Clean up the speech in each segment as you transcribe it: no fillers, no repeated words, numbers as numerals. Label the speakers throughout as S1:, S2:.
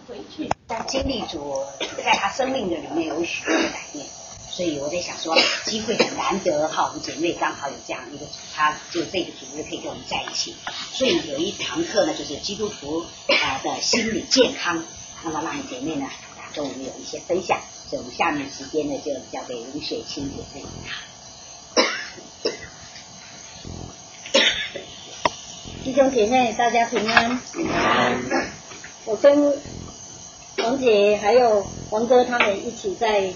S1: 回去，但经历主在他生命的里面有许多的改变，所以我在想说，机会很难得哈，我们姐妹刚好有这样一个，他就这个组织可以跟我们在一起，所以有一堂课呢，就是基督徒的心理健康，那么让姐妹呢跟我们有一些分享，所以我们下面时间呢就交给吴雪清姐妹。
S2: 弟兄姐妹，大家平安。我跟王姐还有王哥他们一起在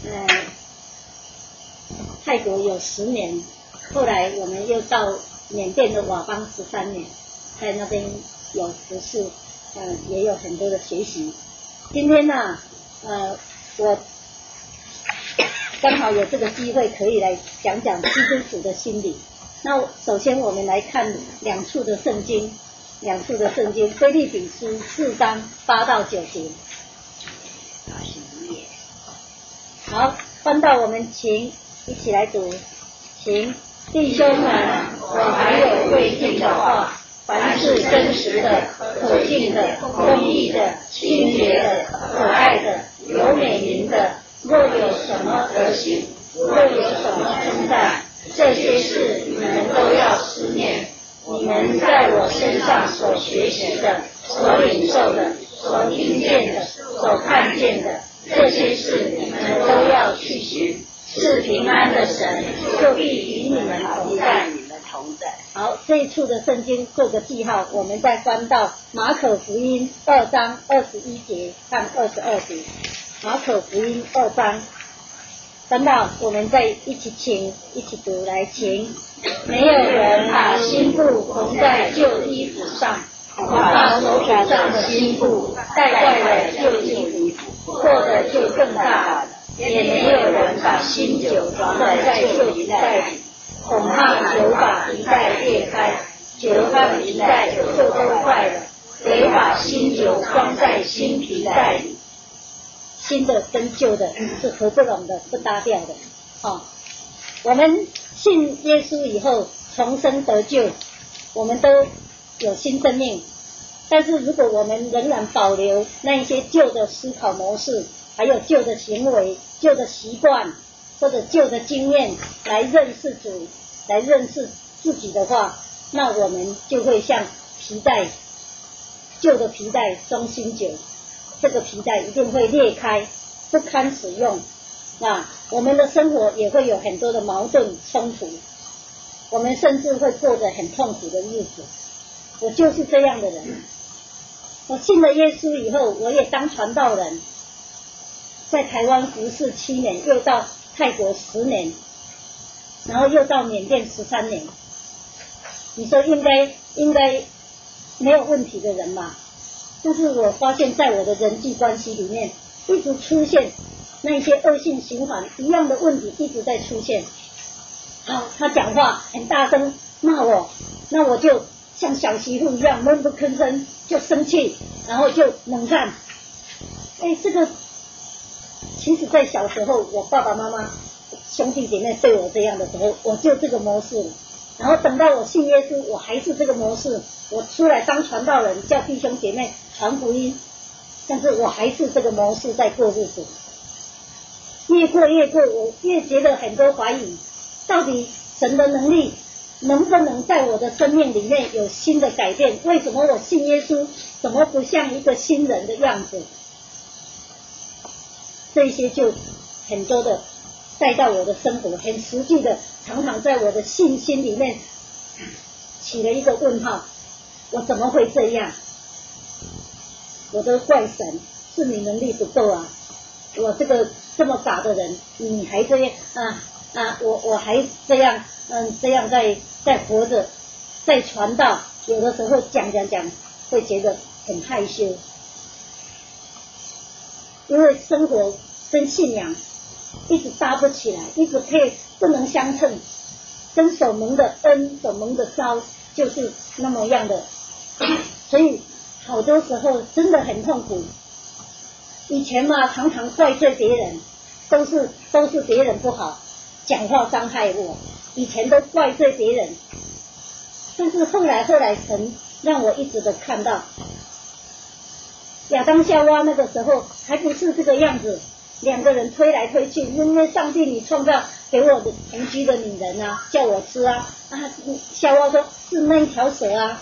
S2: 泰国有10年，后来我们又到缅甸的佤邦13年，在那边有服事，也有很多的学习。今天呢，我刚好有这个机会可以来讲讲基督徒的心理。那首先我们来看两处的圣经，腓立比书4章8到9节。好，翻到我们请一起来读，请弟兄们，我还有未尽的话，凡是真实的、可信的、公义的、清洁的、可爱的、有美名的，若有什么德行，若有什么称赞，这些事你们都要思念。你们在我身上所学习的、所领受的、所听见的、所看见的，这些事你们都要去行。是平安的神就必与你们同在。好，这一处的圣经做个记号，我们再翻到马可福音2章21节和22节。马可福音2章。翻到我们再一起读，来请。没有人把新布缝在旧衣服上，把手指上的新布带坏了旧衣服，破的就更大了。也没有人把新酒装在旧皮袋里，恐怕酒把皮袋裂开，酒和皮袋就都坏了。得把新酒装在新皮袋里。新的跟旧的是合不拢的，不搭调的。我们信耶稣以后重生得救，我们都有新生命，但是如果我们仍然保留那一些旧的思考模式，还有旧的行为、旧的习惯或者旧的经验来认识主、来认识自己的话，那我们就会像皮带，旧的皮带装新酒，这个皮带一定会裂开，不堪使用。那我们的生活也会有很多的矛盾冲突，我们甚至会过着很痛苦的日子。我就是这样的人。我信了耶稣以后，我也当传道人，在台湾服侍7年，又到泰国10年，然后又到缅甸13年。你说应该没有问题的人嘛？但是我发现在我的人际关系里面一直出现那些恶性循环，一样的问题一直在出现。好，他讲话很大声骂我，那我就像小媳妇一样闷不吭声，就生气，然后就冷战。这个其实在小时候我爸爸妈妈兄弟姐妹对我这样的时候，我就这个模式了。然后等到我信耶稣，我还是这个模式，我出来当传道人，叫弟兄姐妹传福音，但是我还是这个模式在过日子。越过，我越觉得很多怀疑，到底神的能力能不能在我的生命里面有新的改变？为什么我信耶稣怎么不像一个新人的样子？这些就很多的带到我的生活，很实际的，常常在我的信心里面起了一个问号，我怎么会这样？我都怪神，是你能力不够啊！我这么傻的人，你还这样我还这样这样在活着，在传道，有的时候讲会觉得很害羞，因为生活跟信仰一直搭不起来，一直不能相称，跟所蒙的恩所蒙的召就是那么样的，所以好多时候真的很痛苦。以前嘛，常常怪罪别人，都是别人不好，讲话伤害我，以前都怪罪别人。但是后来神让我一直的看到， 亚当夏娃那个时候还不是这个样子，两个人推来推去，因为上帝你创造给我的同居的女人啊，叫我吃啊，夏娃说是那一条蛇啊。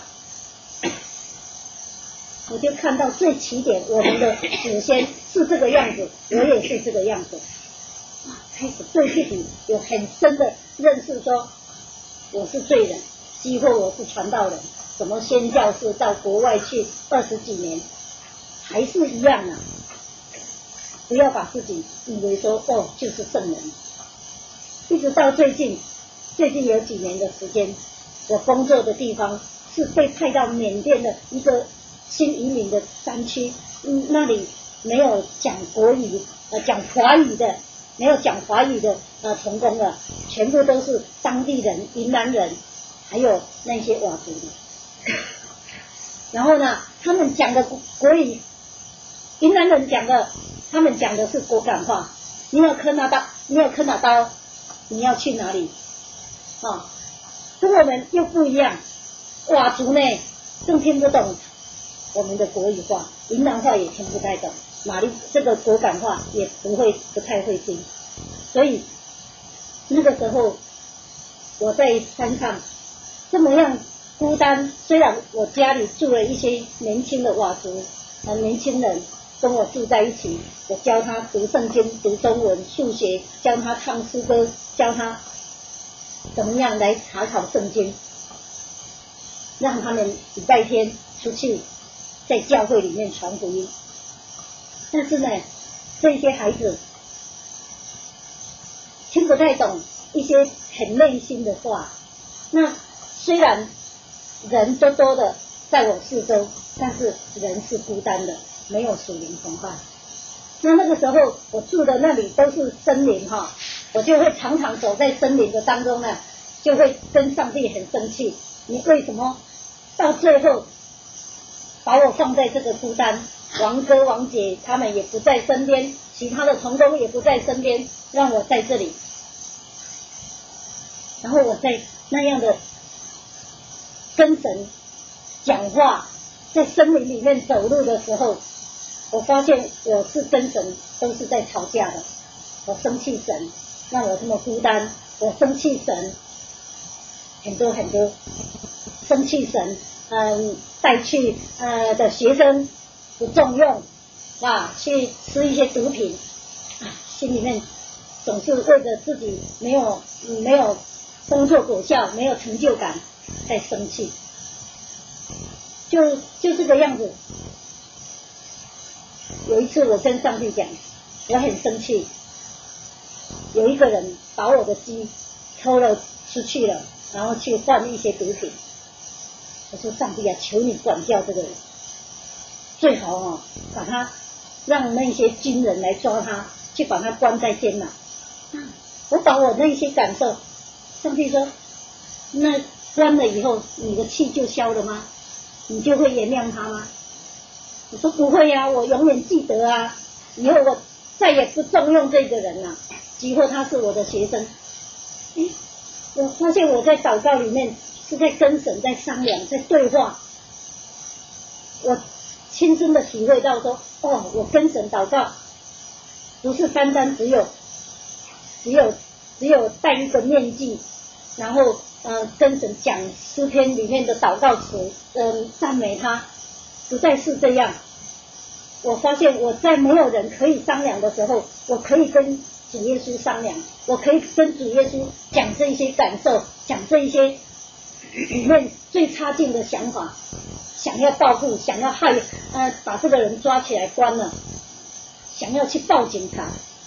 S2: 我就看到最起点，我们的祖先是这个样子，我也是这个样子。开始对自己有很深的认识说，我是罪人，几乎我是传道人，什么宣教士到国外去20几年，还是一样啊。不要把自己以为说就是圣人。一直到最近有几年的时间，我工作的地方是被派到缅甸的一个新移民的山区，那里没有讲国语讲华语的，没有讲华语的同工的，全部都是当地人、云南人，还有那些佤族的。然后呢，他们讲的国语，云南人讲的，他们讲的是果敢话。你有看到刀，你要去哪里？跟我们又不一样。佤族呢，更听不懂我们的国语话，云南话也听不太懂，这个果敢话也不太会听。所以那个时候我在山上这么样孤单，虽然我家里住了一些年轻的佤族年轻人跟我住在一起，我教他读圣经、读中文、数学，教他唱诗歌，教他怎么样来查考圣经，让他们礼拜天出去在教会里面传福音。但是呢，这些孩子听不太懂一些很内心的话。那虽然人多多的在我四周，但是人是孤单的，没有属灵同伴。那个时候我住的那里都是森林我就会常常走在森林的当中呢，就会跟上帝很生气，你为什么到最后把我放在这个孤单？王哥王姐他们也不在身边，其他的同工也不在身边，让我在这里。然后我在那样的跟神讲话，在森林里面走路的时候，我发现我是跟神都是在吵架的。我生气神让我这么孤单，我生气神很多，生气神带去的学生不重用去吃一些毒品心里面总是为着自己没有工作果效，没有成就感在生气，就这个样子。有一次我跟上帝讲，我很生气，有一个人把我的鸡偷了出去了，然后去换一些毒品。我说上帝求你管教这个人，最好把他让那些军人来抓他，去把他关在监牢。我把我那些感受，上帝说，那关了以后你的气就消了吗？你就会原谅他吗？我说不会我永远记得以后我再也不重用这个人了。几乎他是我的学生。我发现我在祷告里面是在跟神在商量，在对话。我亲身的体会到说，我跟神祷告不是单单只有戴一个面具，然后跟神讲诗篇里面的祷告词，赞美他，不再是这样。我发现我在没有人可以商量的时候，我可以跟主耶稣商量，我可以跟主耶稣讲这一些感受，讲这一些里面最差劲的想法，想要报复，想要把这个人抓起来关了，想要去报警察。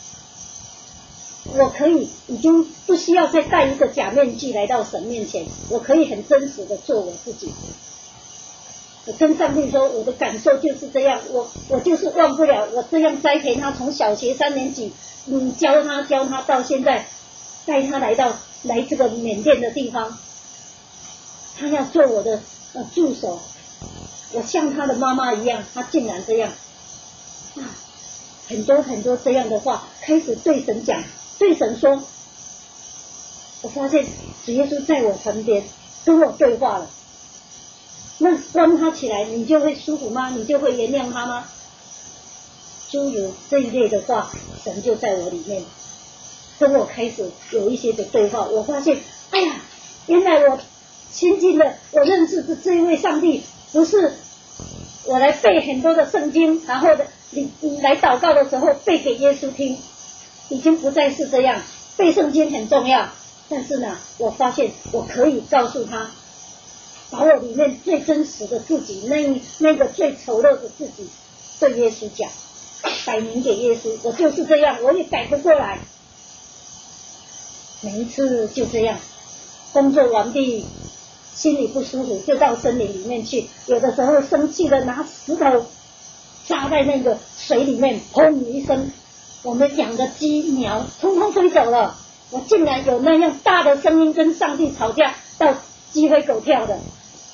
S2: 我可以已经不需要再戴一个假面具来到神面前，我可以很真实的做我自己。我跟上帝说，我的感受就是这样，我就是忘不了我这样栽培他，从小学3年级教他到现在，带他来这个缅甸的地方，他要做我的助手，我像他的妈妈一样，他竟然这样很多这样的话开始对神讲，对神说。我发现主耶稣在我旁边跟我对话了。那关他起来你就会舒服吗？你就会原谅他吗？ 诸如这一类的话，神就在我里面跟我开始有一些的对话。我发现，哎呀，原来我亲近的，我认识的这一位上帝，不是我来背很多的圣经，然后你来祷告的时候背给耶稣听，已经不再是这样。背圣经很重要，但是呢，我发现我可以告诉他，把我里面最真实的自己，那个最丑陋的自己，对耶稣讲，摆明给耶稣，我就是这样，我也改不过来。每一次就这样，工作完毕，心里不舒服，就到森林里面去。有的时候生气的拿石头扎在那个水里面，砰一声，我们养的鸡鸟通通飞走了。我竟然有那样大的声音跟上帝吵架，到鸡飞狗跳的。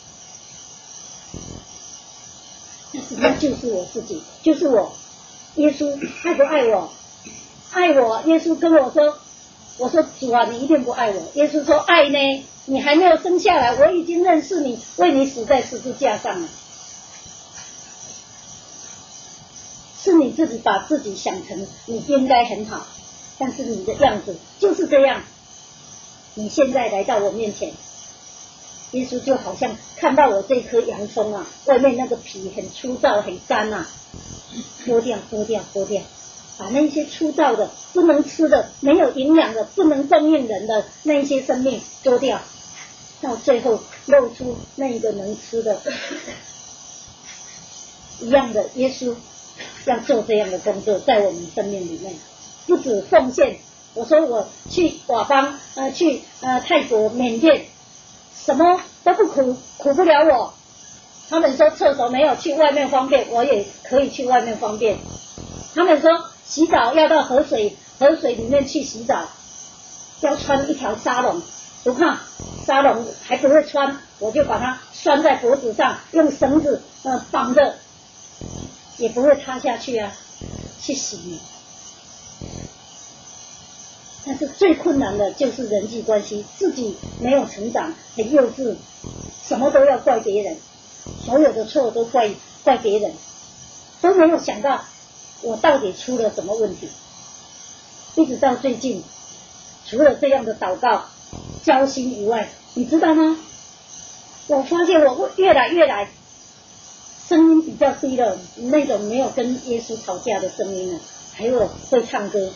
S2: 但是那就是我自己，就是我。耶稣爱不爱我？爱我。耶稣跟我说，我说主啊，你一定不爱我。耶稣说爱呢，你还没有生下来，我已经认识你，为你死在十字架上了。是你自己把自己想成你应该很好，但是你的样子就是这样。你现在来到我面前，耶稣就好像看到我这颗洋葱啊，外面那个皮很粗糙很干啊，剥掉，把那些粗糙的不能吃的没有营养的不能供应人的那些生命剥掉，到最后露出那个能吃的。一样的，耶稣要做这样的工作在我们生命里面，不止奉献。我说我去瓦邦去泰国缅甸，什么都不苦不了我。他们说厕所没有，去外面方便，我也可以去外面方便。他们说洗澡要到河水里面去洗澡，要穿一条纱笼，不怕，纱笼还不会穿，我就把它拴在脖子上，用绳子绑着，也不会塌下去啊，去洗。但是最困难的就是人际关系，自己没有成长，很幼稚，什么都要怪别人，所有的错都怪别人，都没有想到我到底出了什么问题。一直到最近，除了这样的祷告交心以外，你知道吗？我发现我越来声音比较低了，那种没有跟耶稣吵架的声音了，还有会唱歌，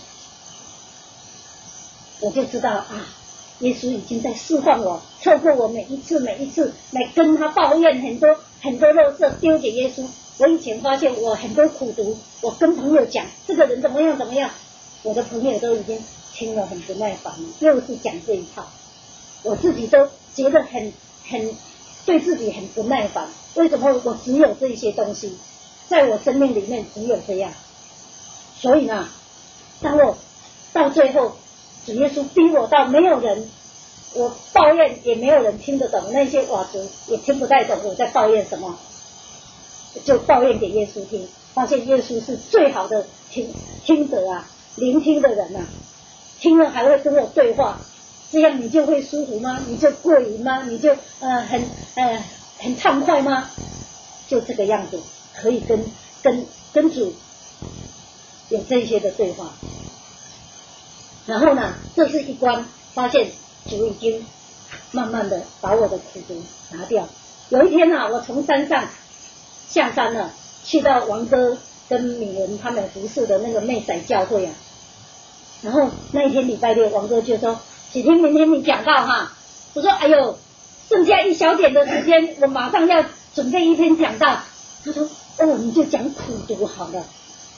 S2: 我就知道啊，耶稣已经在释放我，透过我每一次来跟他抱怨很多垃圾丢给耶稣。我以前发现我很多苦毒，我跟朋友讲这个人怎么样，我的朋友都已经听了很不耐烦了，又是讲这一套，我自己都觉得很对自己很不耐烦。为什么我只有这些东西，在我生命里面只有这样？所以呢，当我到最后，主耶稣逼我到没有人，我抱怨也没有人听得懂，那些瓦族也听不太懂我在抱怨什么，就抱怨给耶稣听，发现耶稣是最好的听者啊，聆听的人啊，听了还会跟我对话，这样你就会舒服吗？你就过瘾吗？你就很畅快吗？就这个样子，可以跟主有这些的对话。然后呢，这是一关，发现主已经慢慢的把我的苦毒拿掉。有一天啊，我从山上下山了，去到王哥跟敏文他们服侍的那个妹仔教会啊。然后那一天礼拜六，王哥就说：“启听明天你讲道哈。”我说：“哎呦，剩下一小点的时间，我马上要准备一篇讲道。”他说：“哦，你就讲苦毒好了。”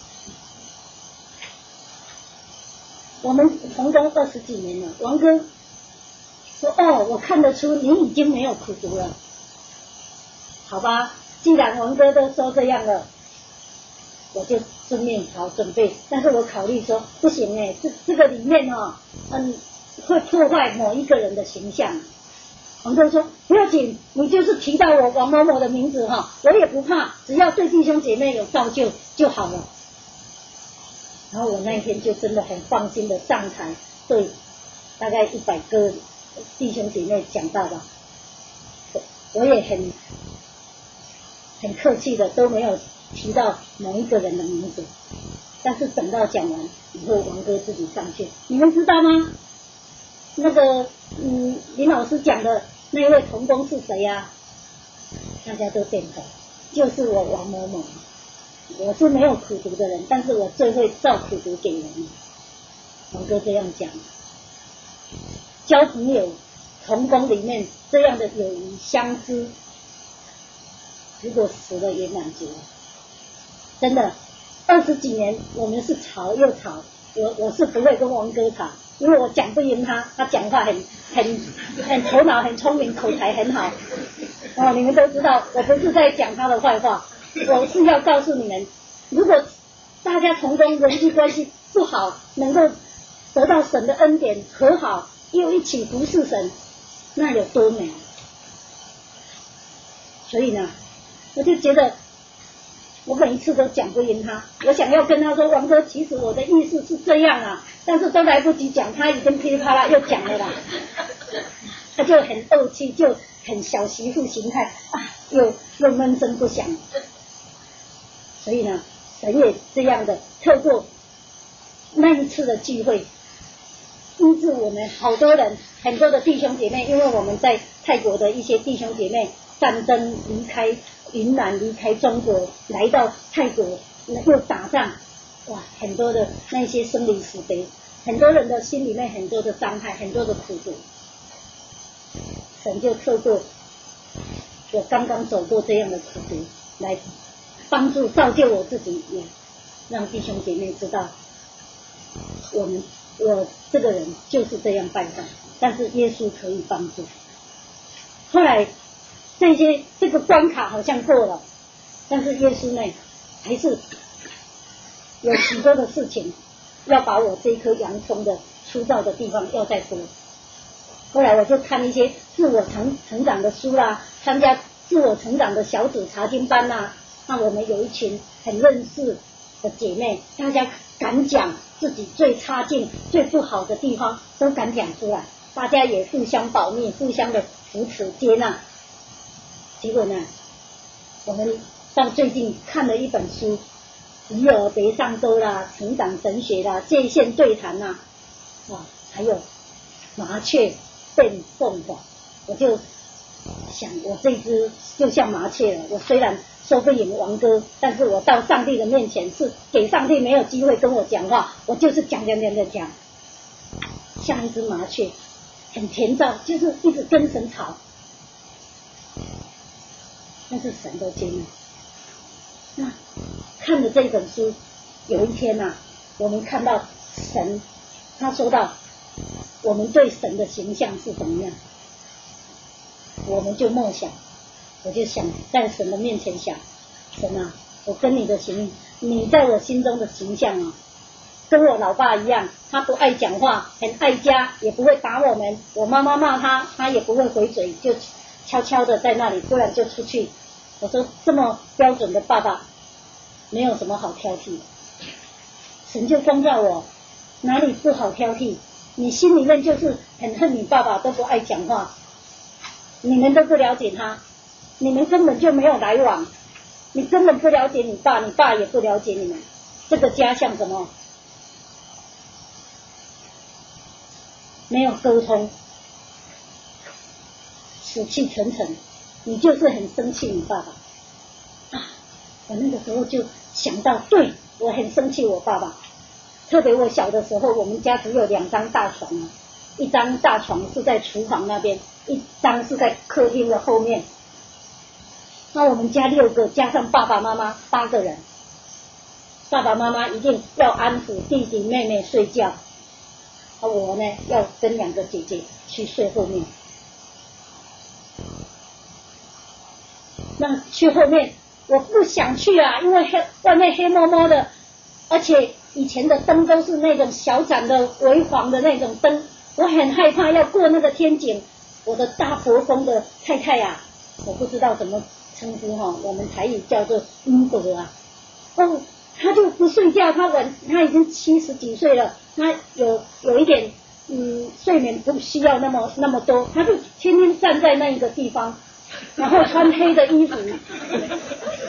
S2: 我们同工20几年了，王哥说：“哦，我看得出你已经没有苦毒了。”好吧，既然王哥都说这样了，我就正面好准备。但是我考虑说，不行哎，这个里面会破坏某一个人的形象。王哥说：“不要紧，你就是提到我王某某的名字哈，我也不怕，只要对弟兄姐妹有造就就好了。”然后我那一天就真的很放心的上台，对大概100个弟兄姐妹讲道吧。我也很客气的，都没有提到某一个人的名字。 但是等到讲完以后，王哥自己上去，你们知道吗？那个林老师讲的那一位童工是谁呀？大家都点头，就是我王某某。我是没有苦读的人，但是我最会造苦读给人。王哥这样讲，交朋友童工里面这样的友谊相知，如果死了也满足了。真的20几年我们是吵又吵，我是不会跟王哥吵，因为我讲不赢他，他讲话很头脑很聪明，口才很好。你们都知道，我不是在讲他的坏话，我是要告诉你们，如果大家同工人际关系不好，能够得到神的恩典和好，又一起服侍神，那有多美。所以呢，我就觉得我每一次都讲不赢他，我想要跟他说，王哥，其实我的意思是这样啊，但是都来不及讲，他已经噼里啪啦又讲了啦。他就很怄气，就很小媳妇形态啊，又闷声不响。所以呢，神也这样的透过那一次的聚会，医治我们好多人，很多的弟兄姐妹，因为我们在泰国的一些弟兄姐妹战争离开云南，离开中国来到泰国，又打仗，哇，很多的那些生离死别，很多人的心里面很多的伤害，很多的苦毒。神就透过我刚刚走过这样的苦毒，来帮助造就我自己，也让弟兄姐妹知道，我这个人就是这样败坏，但是耶稣可以帮助。后来这个关卡好像过了，但是耶稣呢，还是有许多的事情要把我这颗洋葱的粗糙的地方要再剥。后来我就看一些自我成长的书啦，参加自我成长的小组查经班啦。那我们有一群很认识的姐妹，大家敢讲自己最差劲、最不好的地方，都敢讲出来。大家也互相保密，互相的扶持接纳。结果呢，我们到最近看了一本书，鱼儿别上钩啦，成长神学啦，界限对谈啦，还有麻雀变凤凰，我就想，我这只就像麻雀了。我虽然说不赢王哥，但是我到上帝的面前是给上帝没有机会跟我讲话，我就是讲，像一只麻雀，很甜躁，就是一直跟神吵。但是神都接纳。那看了这本书，有一天啊，我们看到神，他说到我们对神的形象是怎么样，我们就默想，我就想在神的面前想，神啊，我跟你在我心中的形象啊，跟我老爸一样，他不爱讲话，很爱家，也不会打我们，我妈妈骂他，他也不会回嘴，就悄悄的在那里，不然就出去。我说这么标准的爸爸，没有什么好挑剔的。神就光照我，哪里不好挑剔？你心里面就是很恨你爸爸，都不爱讲话，你们都不了解他，你们根本就没有来往，你根本不了解你爸，你爸也不了解你们。这个家像什么？没有沟通，死气沉沉，你就是很生气你爸爸啊！我那个时候就想到，对，我很生气我爸爸。特别我小的时候，我们家只有2张大床啊，一张大床是在厨房那边，一张是在客厅的后面。那我们家6个，加上爸爸妈妈8个人，爸爸妈妈一定要安抚弟弟妹妹睡觉，我呢要跟2个姐姐去睡后面。那去后面我不想去啊，因为外面黑摸摸的，而且以前的灯都是那种小盏的微黄的那种灯，我很害怕要过那个天井。我的大伯公的太太啊，我不知道怎么称呼我们台语叫做伯啊。他就不睡觉，他已经70几岁了，他有一点睡眠不需要那么多，他就天天站在那一个地方，然后穿黑的衣服，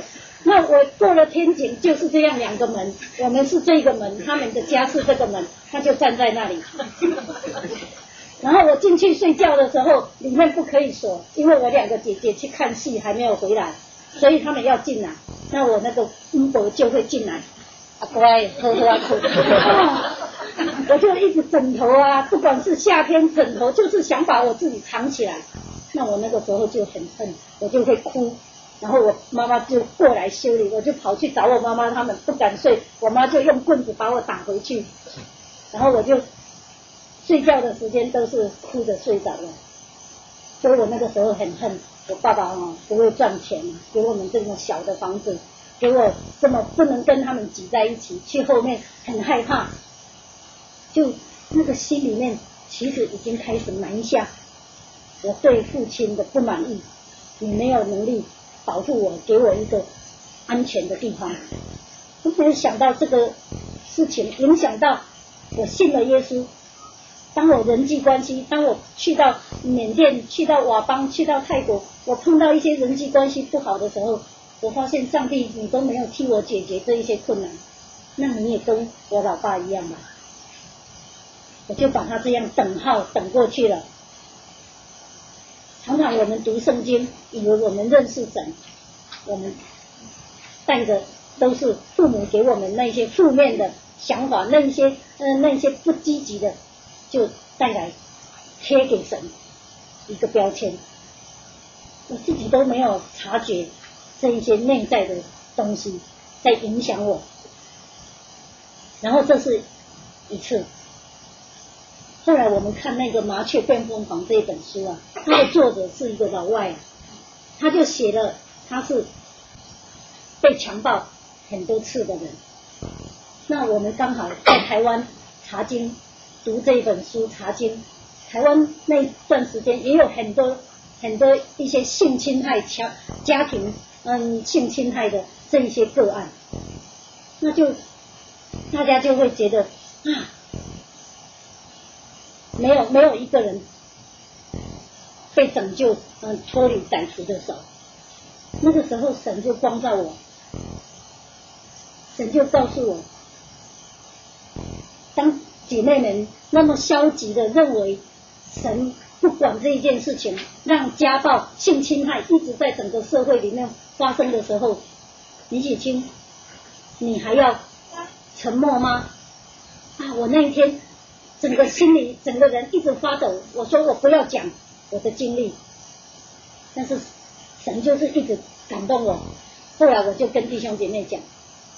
S2: 那我过了天井就是这样2个门，我们是这个门，他们的家是这个门，他就站在那里。然后我进去睡觉的时候，里面不可以锁，因为我2个姐姐去看戏还没有回来，所以他们要进来，那我那个公婆就会进来，乖，呵呵哭。我就一直枕头啊，不管是夏天枕头，就是想把我自己藏起来。那我那个时候就很恨，我就会哭，然后我妈妈就过来修理，我就跑去找我妈妈，他们不敢睡，我妈就用棍子把我打回去，然后我就睡觉的时间都是哭着睡着了。所以我那个时候很恨我爸爸不会赚钱，给我们这么小的房子，给我这么不能跟他们挤在一起，去后面很害怕，就那个心里面其实已经开始埋下我对父亲的不满意，你没有能力保护我，给我一个安全的地方。我没有想到这个事情影响到我信了耶稣。当我人际关系，当我去到缅甸，去到佤邦，去到泰国，我碰到一些人际关系不好的时候，我发现上帝你都没有替我解决这一些困难，那你也跟我老爸一样吧。我就把他这样等号等过去了。常常我们读圣经，以为我们认识神，我们带着都是父母给我们那些负面的想法，那些不积极的，就带来贴给神一个标签。我自己都没有察觉这一些内在的东西在影响我。然后这是一次。后来我们看那个《麻雀变凤凰》这一本书啊，它的作者是一个老外他就写了他是被强暴很多次的人。那我们刚好在台湾查经读这一本书查经，台湾那段时间也有很多一些性侵害家庭性侵害的这一些个案，那就大家就会觉得没有一个人被拯救脱离歹徒的手。那个时候神就光照我，神就告诉我，当姐妹们那么消极的认为神不管这一件事情，让家暴性侵害一直在整个社会里面发生的时候，李启清你还要沉默吗？我那一天整个心里整个人一直发抖，我说我不要讲我的经历，但是神就是一直感动我。后来我就跟弟兄姐妹讲，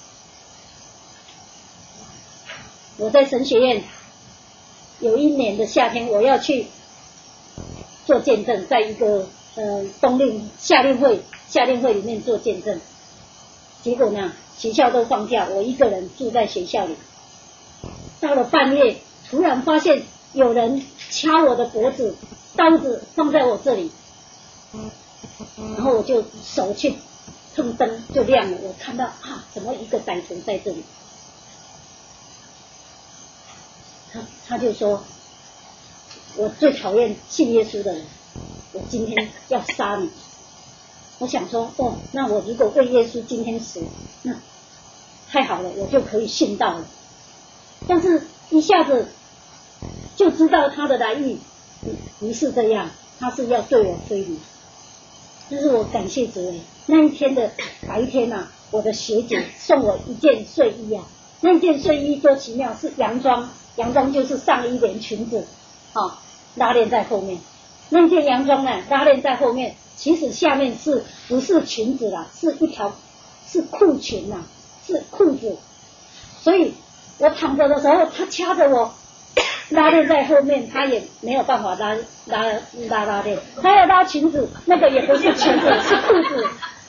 S2: 我在神学院有一年的夏天，我要去做见证，在一个冬令夏令会里面做见证。结果呢，学校都放假，我一个人住在学校里。到了半夜，突然发现有人掐我的脖子，刀子放在我这里，然后我就手去碰灯，就亮了。我看到怎么一个歹徒在这里？他就说，我最讨厌信耶稣的人，我今天要杀你。我想说，那我如果为耶稣今天死，那太好了，我就可以信道了。但是一下子就知道他的来意不是这样，他是要对我非礼。但是我感谢主，那一天的白天我的学姐送我一件睡衣那件睡衣多奇妙，是洋装就是上衣连裙子拉链在后面。那件洋装呢，拉链在后面，其实下面不是裙子啦，是裤裙是裤子。所以我躺着的时候，他掐着我，拉链在后面，他也没有办法拉链，他要拉裙子，那个也不是裙子，是裤子。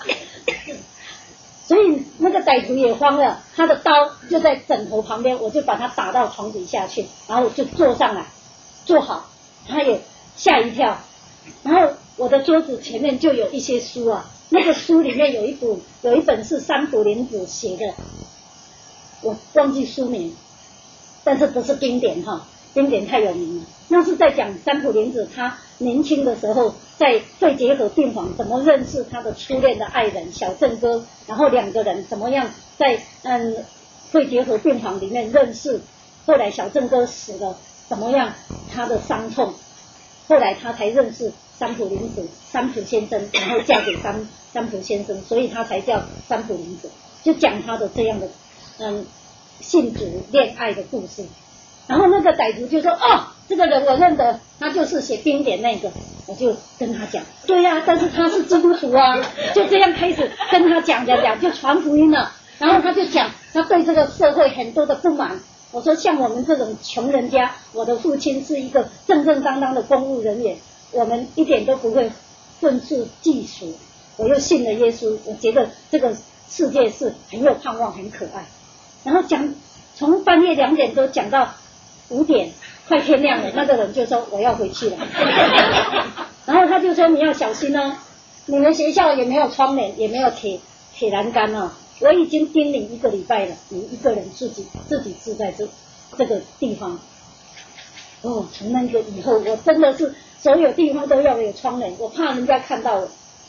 S2: 所以那个歹徒也慌了，他的刀就在枕头旁边，我就把他打到床底下去，然后我就坐上来，坐好，他也吓一跳。然后我的桌子前面就有一些书那个书里面有一本是三浦林子写的，我忘记书名，但是不是经典经典太有名了。那是在讲三浦林子他年轻的时候在肺结核病房怎么认识他的初恋的爱人小郑哥，然后两个人怎么样在肺结核病房里面认识，后来小郑哥死了，怎么样他的伤痛，后来他才认识三浦绫子三浦先生，然后嫁给三浦先生，所以他才叫三浦绫子，就讲他的这样的信主恋爱的故事。然后那个歹徒就说哦，这个人我认得，他就是写冰点那个。我就跟他讲，对呀，但是他是基督徒啊，就这样开始跟他讲，就传福音了。然后他就讲他对这个社会很多的不满。我说像我们这种穷人家，我的父亲是一个正正当当的公务人员，我们一点都不会愤世嫉俗。我又信了耶稣，我觉得这个世界是很有盼望，很可爱。然后讲从半夜2点多讲到5点，快天亮了，那个人就说我要回去了。然后他就说你要小心哦，你们学校也没有窗帘，也没有铁栏杆哦。我已经叮咛1个礼拜了，你一个人自己住在这个地方。哦，从那个以后，我真的是所有地方都要有窗帘，我怕人家看到我。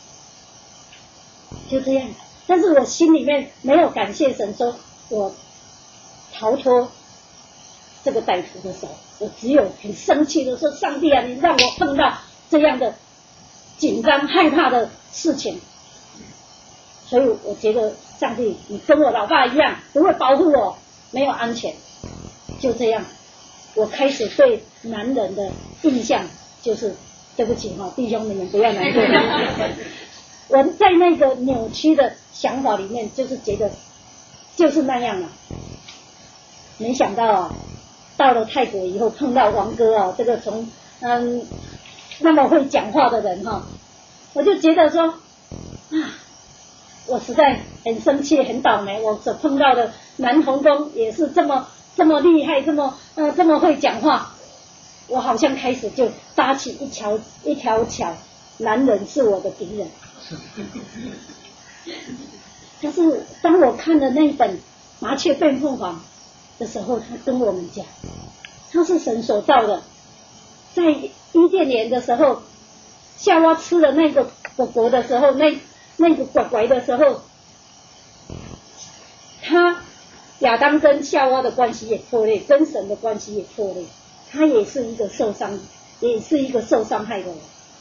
S2: 就这样，但是我心里面没有感谢神，说我逃脱这个歹徒的手，我只有很生气的说：上帝啊，你让我碰到这样的紧张害怕的事情。所以我觉得上帝，你跟我老爸一样，不会保护我，没有安全。就这样，我开始对男人的印象就是，对不起哈，弟兄们不要难过。我在那个扭曲的想法里面，就是觉得就是那样了。没想到啊，到了泰国以后碰到王哥啊，这个从那么会讲话的人哈，我就觉得说啊。我实在很生气，很倒霉。我所碰到的男童工也是这么厉害，这么会讲话。我好像开始就搭起一条桥，男人是我的敌人。但是当我看了那本《麻雀变凤凰》的时候，他跟我们讲，他是神所造的。在伊甸园的时候，夏娃吃了那个果果的时候，那个拐拐的时候，亚当跟夏娃的关系也破裂，跟神的关系也破裂，他也是一个受伤害的人。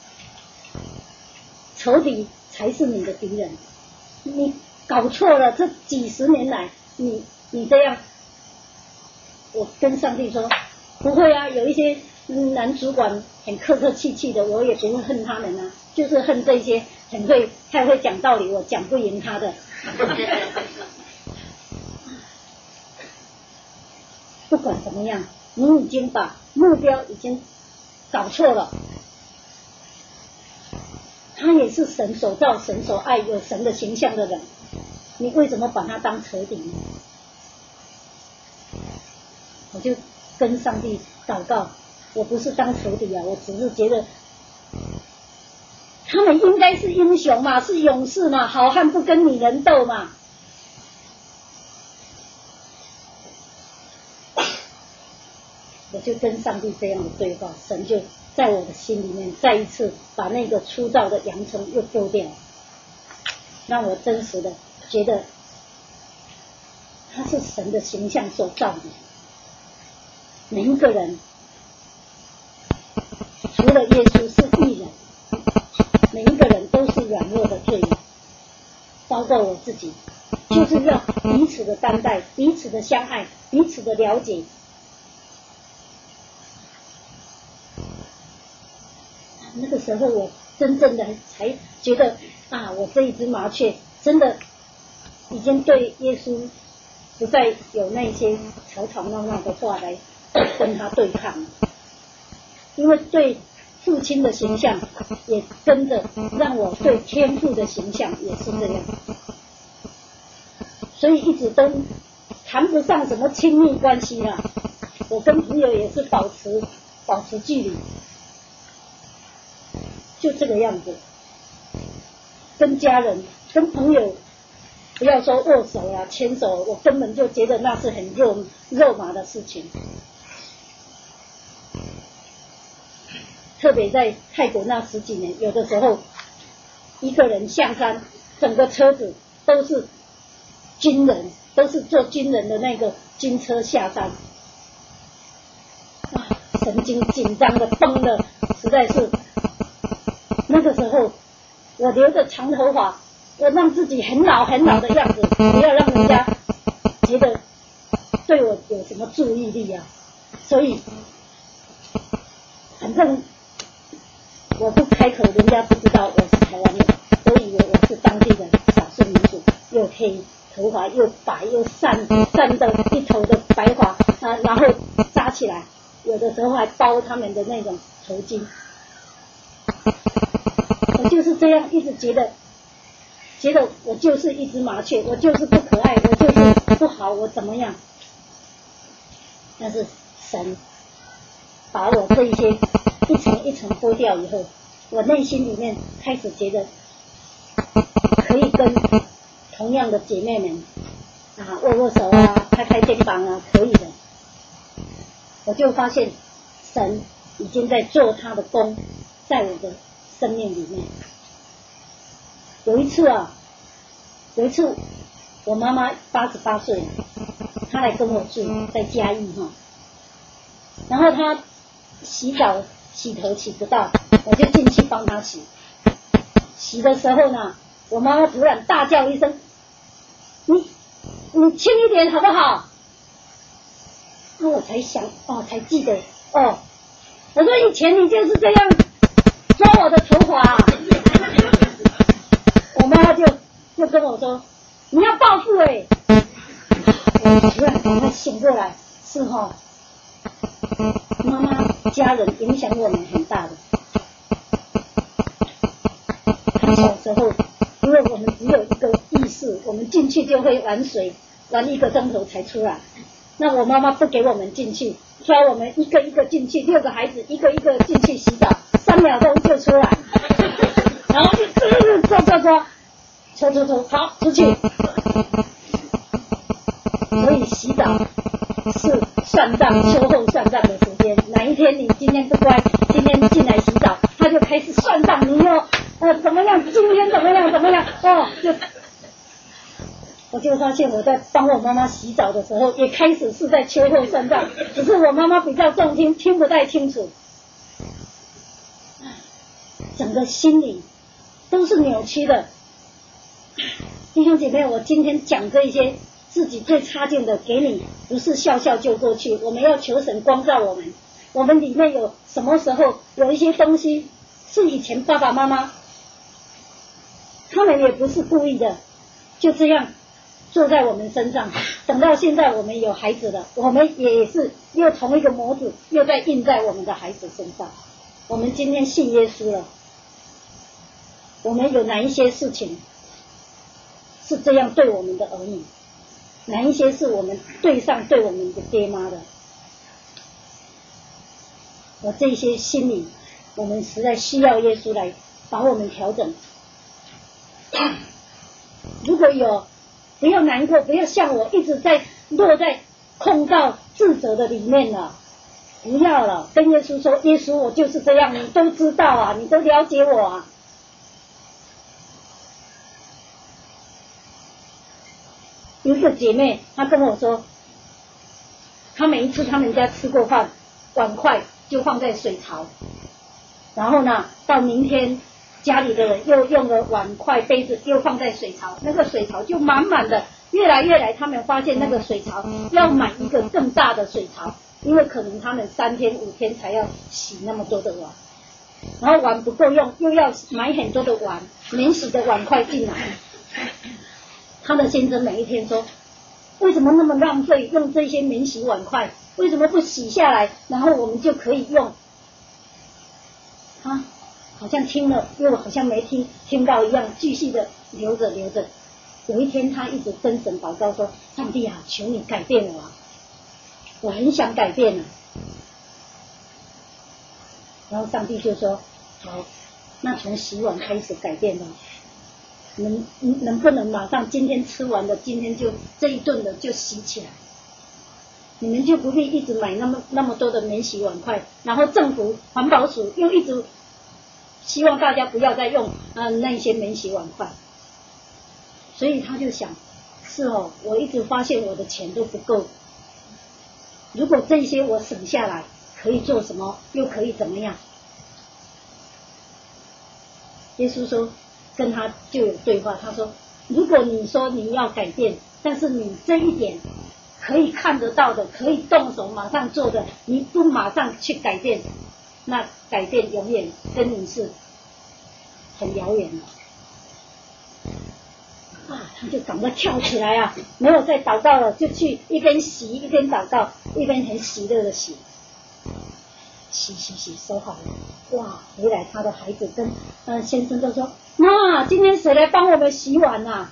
S2: 仇敌才是你的敌人，你搞错了，这几十年来，你这样，我跟上帝说，不会啊，有一些男主管很客气气的，我也不会恨他们啊，就是恨这些太会讲道理，我讲不赢他的。不管怎么样，你已经把目标已经搞错了。他也是神所造、神所爱、有神的形象的人，你为什么把他当仇敌呢？我就跟上帝祷告，我不是当仇敌啊，我只是觉得他们应该是英雄嘛，是勇士嘛，好汉不跟女人斗嘛。我就跟上帝这样的对话，神就在我的心里面再一次把那个粗糙的洋葱又丢掉，让我真实的觉得他是神的形象所造的。每一个人除了耶稣是义人，每一个人都是软弱的罪人，包括我自己，就是要彼此的担待，彼此的相爱，彼此的了解。那个时候我真正的才觉得啊，我这一只麻雀真的已经对耶稣不再有那些吵吵闹闹的话来跟他对抗了，因为对父亲的形象也跟着让我对天父的形象也是这样，所以一直都谈不上什么亲密关系啦。我跟朋友也是保持距离，就这个样子。跟家人、跟朋友，不要说握手啦、牵手，我根本就觉得那是很肉麻的事情。 特别在泰国那10几年，有的时候一个人下山，整个车子都是军人，都是坐军人的那个军车下山，神经紧张的绷的，实在是。那个时候我留着长头发，我让自己很老很老的样子，不要让人家觉得对我有什么注意力啊。所以反正我不开口，人家不知道我是台湾人，都以为我是当地的少数民族，又黑，头发又白又散的一头的白发啊，然后扎起来，有的时候还包他们的那种头巾。我就是这样一直觉得我就是一只麻雀，我就是不可爱，我就是不好，我怎么样？但是神把我这一些一层一层剥掉以后，我内心里面开始觉得可以跟同样的姐妹们啊握握手啊，拍拍肩膀啊，可以的。我就发现神已经在做他的工，在我的生命里面。有一次我妈妈88岁了，她来跟我住在嘉义哈，然后她洗澡洗头洗不到，我就进去帮她洗。洗的时候呢，我妈妈突然大叫一声：“你轻一点好不好？”那我才想才记得我说以前你就是这样抓我的头发啊。我妈妈就跟我说：“你要报复欸。”我突然赶快醒过来，是妈妈家人影响我们很大的。她小时候，因为我们只有一个意识，我们进去就会玩水，玩1个钟头才出来。那我妈妈不给我们进去，抓我们一个一个进去，6个孩子一个一个进去洗澡，3秒钟就出来，然后就抓，抽，好出去。所以洗澡是算账，秋后算账的时间。哪一天你今天不乖，今天进来洗澡，他就开始算账，你又怎么样，今天怎么样我就发现我在帮我妈妈洗澡的时候，也开始是在秋后算账，只是我妈妈比较重听，听不太清楚，整个心里都是扭曲的。弟兄姐妹，我今天讲这些自己最差劲的给你，不是笑笑就过去，我们要求神光照我们，我们里面有什么时候有一些东西是以前爸爸妈妈他们也不是故意的，就这样坐在我们身上，等到现在我们有孩子了，我们也是又同一个模子又在印在我们的孩子身上。我们今天信耶稣了，我们有哪一些事情是这样对我们的儿女，哪一些是我们对我们的爹妈的，我这些心里我们实在需要耶稣来把我们调整。如果有，不要难过，不要像我一直在落在控告自责的里面了，不要了，跟耶稣说，耶稣我就是这样，你都知道啊，你都了解我啊。有一个姐妹她跟我说，她每一次他们家吃过饭，碗筷就放在水槽，然后呢到明天家里的人又用了碗筷杯子又放在水槽，那个水槽就满满的，越来他们发现那个水槽要买一个更大的水槽，因为可能他们3天5天才要洗那么多的碗，然后碗不够用，又要买很多的碗，免洗的碗筷进来。他的先生每一天说，为什么那么浪费，用这些免洗碗筷，为什么不洗下来，然后我们就可以用？好像听了又好像没听到一样，继续的留着。有一天他一直跟神祷告说，上帝啊，求你改变我啊，我很想改变啊。然后上帝就说，好，那从洗碗开始改变吧，能不能马上今天吃完的，今天就这一顿的就洗起来？ 你们就不必一直买那么多的免洗碗筷，然后政府环保署又一直希望大家不要再用那些免洗碗筷。所以他就想，是哦，我一直发现我的钱都不够，如果这些我省下来可以做什么，又可以怎么样？耶稣说跟他就有对话，他说如果你说你要改变，但是你这一点可以看得到的，可以动手马上做的，你不马上去改变，那改变永远跟你是很遥远的。他就赶快跳起来啊，没有再祷告了，就去一边洗一边祷告，一边很喜乐的洗，收好了。哇，回来他的孩子跟先生都说，妈，今天谁来帮我们洗碗啊？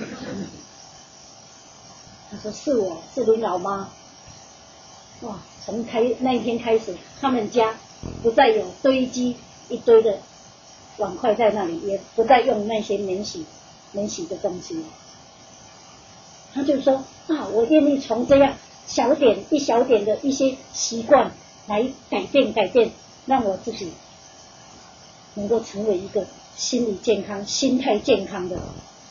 S2: 他说是我，是您老妈。哇，从那一天开始，他们家不再有堆积一堆的碗筷在那里，也不再用那些免洗的东西。他就说我愿意从这样一小点的一些习惯来改变，让我自己能够成为一个心理健康、心态健康的人。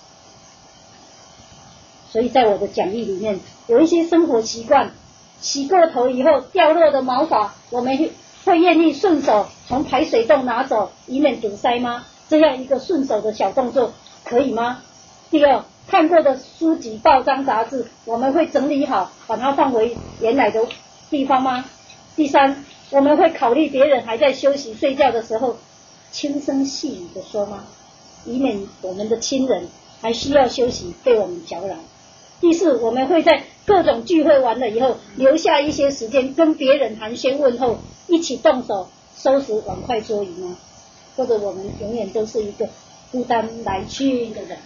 S2: 所以在我的讲义里面有一些生活习惯，洗过头以后掉落的毛发，我们会愿意顺手从排水洞拿走，以免堵塞吗？这样一个顺手的小动作可以吗？第二，看过的书籍、报章、杂志，我们会整理好，把它放回原来的地方吗？第三，我们会考虑别人还在休息睡觉的时候，轻声细语的说吗？以免我们的亲人还需要休息被我们搅扰。第四，我们会在各种聚会完了以后，留下一些时间跟别人寒暄问候，一起动手收拾碗筷桌椅吗？或者我们永远都是一个孤单来去的人？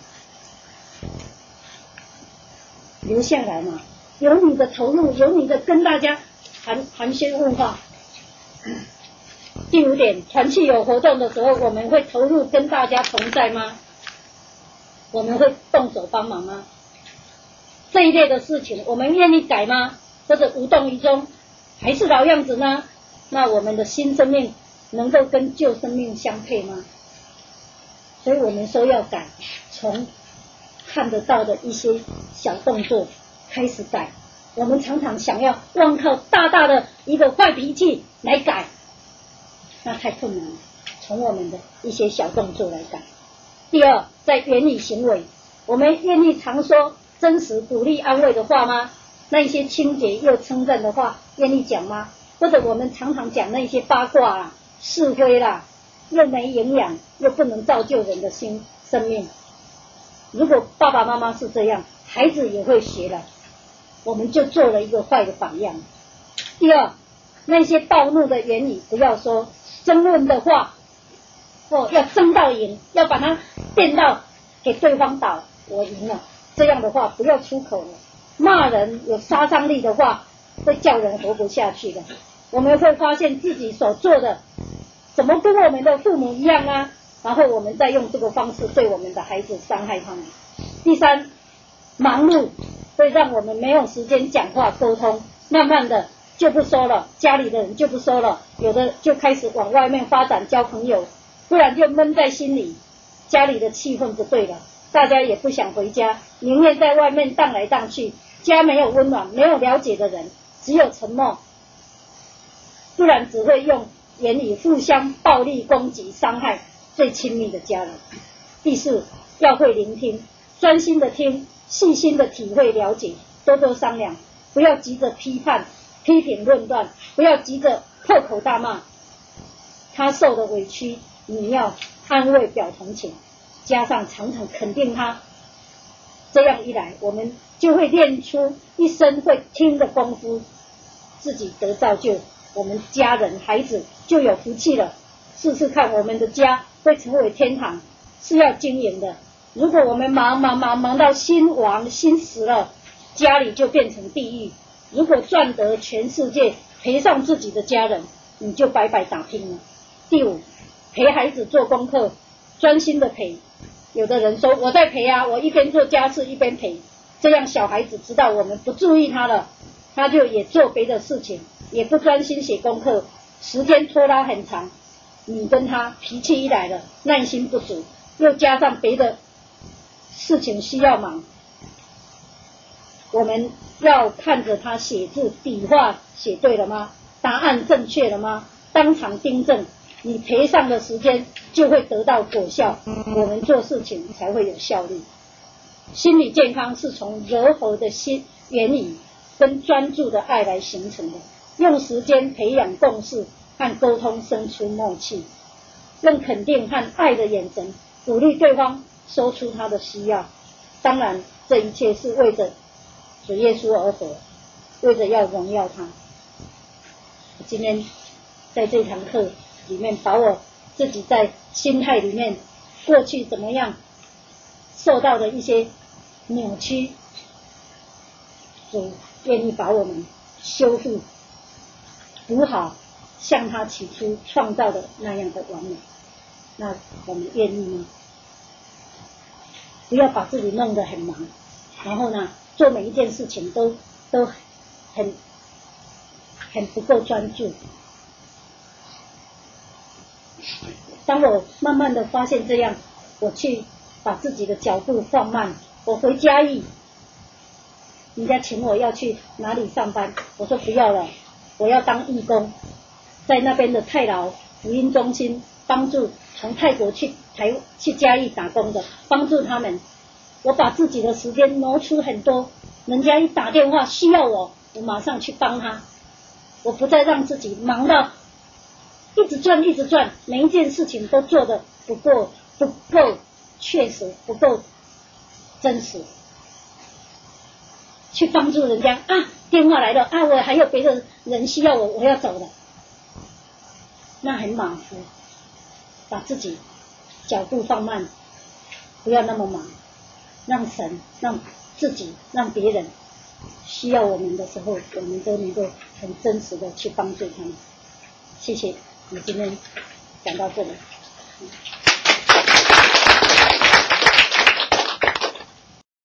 S2: 留下来嘛，有你的投入，有你的跟大家寒暄问话。第五点，团契有活动的时候，我们会投入跟大家同在吗？我们会动手帮忙吗？这一类的事情我们愿意改吗？或者无动于衷，还是老样子呢？那我们的新生命能够跟旧生命相配吗？所以我们说要改，从看得到的一些小动作开始改。我们常常想要光靠大大的一个坏脾气来改，那太困难了，从我们的一些小动作来改。第二，在言语行为，我们愿意常说真实鼓励安慰的话吗？那一些清洁又称赞的话愿意讲吗？或者我们常常讲那些八卦啦、是非啦，又没营养又不能造就人的生命。如果爸爸妈妈是这样，孩子也会学了，我们就做了一个坏的榜样。第二，那些暴怒的言语不要说，争论的话要争到赢，要把它变到给对方倒，我赢了，这样的话不要出口了。骂人有杀伤力的话会叫人活不下去的。我们会发现自己所做的怎么跟我们的父母一样啊，然后我们再用这个方式对我们的孩子伤害他们。第三，忙碌会让我们没有时间讲话沟通，慢慢的就不说了，家里的人就不说了，有的就开始往外面发展交朋友，不然就闷在心里，家里的气氛不对了，大家也不想回家，宁愿在外面荡来荡去，家没有温暖，没有了解的人，只有沉默，不然只会用言语互相暴力攻击伤害最亲密的家人。第四，要会聆听，专心的听，细心的体会了解，多多商量，不要急着批判批评论断，不要急着破口大骂。他受的委屈你要安慰表同情，加上常常肯定他，这样一来我们就会练出一身会听的功夫，自己得造就，我们家人孩子就有福气了。试试看，我们的家会成为天堂，是要经营的。如果我们忙到心亡心死了，家里就变成地狱。如果赚得全世界赔上自己的家人，你就白白打拼了。第五，陪孩子做功课，专心的陪。有的人说我在陪啊，我一边做家事一边陪，这样小孩子知道我们不注意他了， 他就也做别的事情，也不专心写功课，时间拖拉很长。你跟他脾气一来了，耐心不足，又加上别的事情需要忙，我们要看着他写字，笔画写对了吗？答案正确了吗？当场订正，你赔上的时间就会得到果效，我们做事情才会有效率。心理健康是从柔和的心言语跟专注的爱来形成的，用时间培养共识和沟通，生出默契，用肯定和爱的眼神鼓励对方说出他的需要。当然这一切是为着主耶稣而活，为着要荣耀他。我今天在这堂课里面，把我自己在心态里面过去怎么样受到的一些扭曲，主愿意把我们修复补好，像他起初创造的那样的完美。那我们愿意吗？不要把自己弄得很忙，然后呢做每一件事情都很不够专注。当我慢慢的发现这样，我去把自己的脚步放慢。我回嘉义，人家请我要去哪里上班，我说不要了，我要当义工，在那边的泰劳福音中心帮助从泰国去嘉义打工的，帮助他们。我把自己的时间挪出很多，人家一打电话需要我马上去帮他。我不再让自己忙到一直转，每一件事情都做得不够确实，不够真实。去帮助人家啊，电话来了啊，我还有别的人需要我要走了，那很马虎。把自己脚步放慢，不要那么忙，让神、让自己、让别人需要我们的时候，我们都能够很真实的去帮助他们。谢谢，我今天讲到这里。